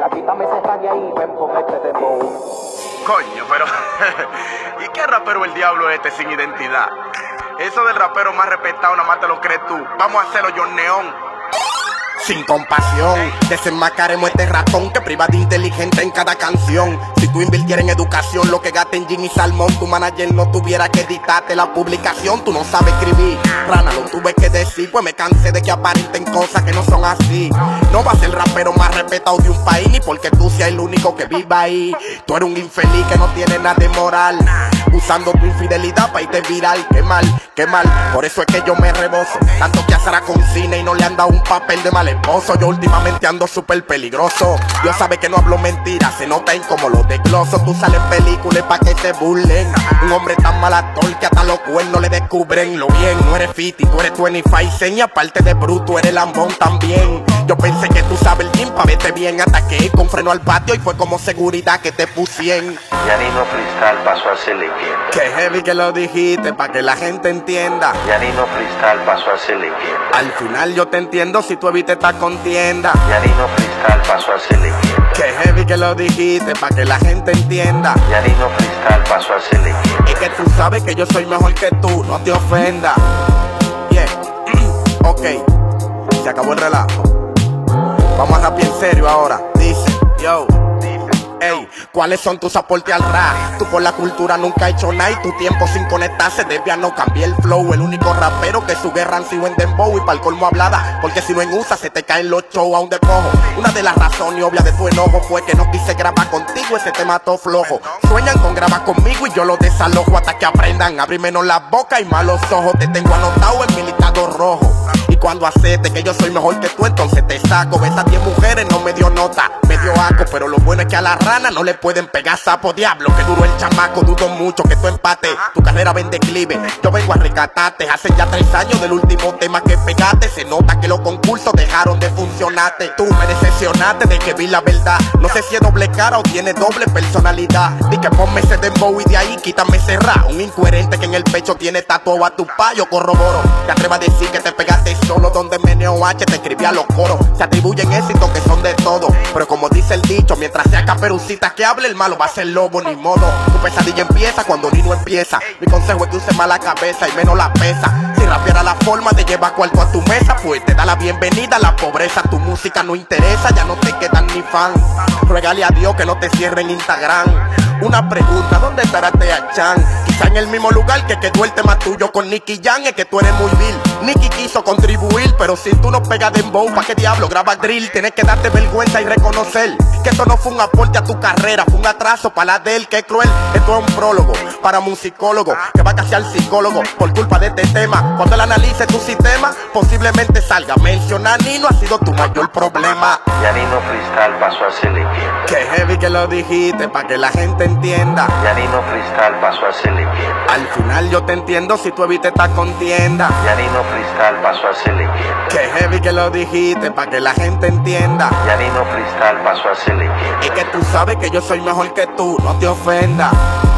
Quítame ese tag ahí, ven con este dembow. Coño, pero ¿y qué rapero el diablo es este sin identidad? Eso del rapero más respetado nada más te lo crees tú. Vamos a hacerlo John Neón. Sin compasión, desenmascaremos este ratón que priva de inteligente en cada canción. Si tú invirtieras en educación lo que gasta en gin y salmón, tu manager no tuviera que editarte la publicación. Tú no sabes escribir, rana, lo tuve que decir, pues me cansé de que aparenten cosas que no son así. No vas a ser el rapero más respetado de un país, ni porque tú seas el único que viva ahí. Tú eres un infeliz que no tiene nada de moral, usando tu infidelidad para irte viral. Qué mal, qué mal, por eso es que yo me rebozo. Tanto que Azara con cine y no le han dado un papel de mal esposo. Yo últimamente ando súper peligroso. Dios sabe que no hablo mentiras, se nota en como lo desgloso. Tú sales en películas pa' que te burlen. Un hombre tan mal actor que hasta los cuernos le descubren lo bien. No eres Fiti, tú eres 25 Cent y aparte de bruto eres lambón también. Yo pensé que tú sabes el gym pa' verte bien. Ataqué con freno al patio y fue como seguridad que te pusieron. Yanino Freestyle pasó a ser leyenda. Qué heavy que lo dijiste pa' que la gente entienda. Yanino Freestyle pasó a ser leyenda. Al final yo te entiendo si tú evitas esta contienda. Yanino Freestyle pasó a ser leyenda. Qué heavy que lo dijiste pa' que la gente entienda. Yanino Freestyle pasó a ser leyenda. Es que tú sabes que yo soy mejor que tú, no te ofendas. Yeah, ok, se acabó el relajo. Vamos a rapear en serio ahora. Dice, yo, ey, ¿cuáles son tus aportes al rap? Tú por la cultura nunca has hecho nada y tu tiempo sin conectarse debe a no cambiar el flow. El único rapero que su guerra han sido en dembow y pa'l colmo hablada, porque si no en USA se te caen los shows a un despojo. Una de las razones obvias de tu enojo fue que no quise grabar contigo, ese te mató flojo. Sueñan con grabar conmigo y yo lo desalojo hasta que aprendan a abrir menos la boca y más los ojos. Te tengo anotado en mi listado rojo. Y cuando acepte que yo soy mejor que tú, entonces te saco. Ves a 10 mujeres, no me dio nota, me dio asco. Pero lo bueno es que a la rana no le pueden pegar sapo. Diablo, que duro el chamaco, dudo mucho que tú empate. Tu carrera va en declive, yo vengo a rescatarte. Hace ya 3 años del último tema que pegaste. Se nota que los concursos dejaron de funcionarte. Tú me decepcionaste de que vi la verdad. No sé si es doble cara o tiene doble personalidad. Di que ponme ese dembow y de ahí quítame ese rap. Un incoherente que en el pecho tiene tatuado a tu payo, corroboro. Te atrevas a decir que te pegaste solo donde Meneo H te escribía los coros. Se atribuyen éxitos que son de todo, pero como dice el dicho, mientras sea Caperucita que hable, el malo va a ser lobo, ni modo. Tu pesadilla empieza cuando Nino empieza. Mi consejo es que uses más la cabeza y menos la pesa. Si rapeara la forma de llevar cuarto a tu mesa, pues te da la bienvenida a la pobreza. Tu música no interesa, ya no te quedan ni fan. Ruégale a Dios que no te cierre en Instagram. Una pregunta, ¿dónde estará Tea Chan? Quizá en el mismo lugar que quedó el tema tuyo con Nicky Jam. Es que tú eres muy vil. Nicky quiso contribuir, pero si tú no pegas dembow, ¿pa' qué diablo grabas drill? Tienes que darte vergüenza y reconocer que esto no fue un aporte a tu carrera, fue un atraso para la de él. Qué cruel, esto es un prólogo para musicólogo que va casi al psicólogo por culpa de este tema. Cuando él analice tu sistema, posiblemente salga. Mencionar a Nino ha sido tu mayor problema. Yanino Freestyle pasó a ser leyenda. Qué heavy que lo dijiste pa' que la gente entienda. Yanino Freestyle pasó a ser leyenda. Al final yo te entiendo si tú evitas esta contienda. Yanino Freestyle pasó a ser leyenda. Qué heavy que lo dijiste pa' que la gente entienda. Yanino Freestyle pasó a ser leyenda. Es que tú sabes que yo soy mejor que tú, no te ofendas.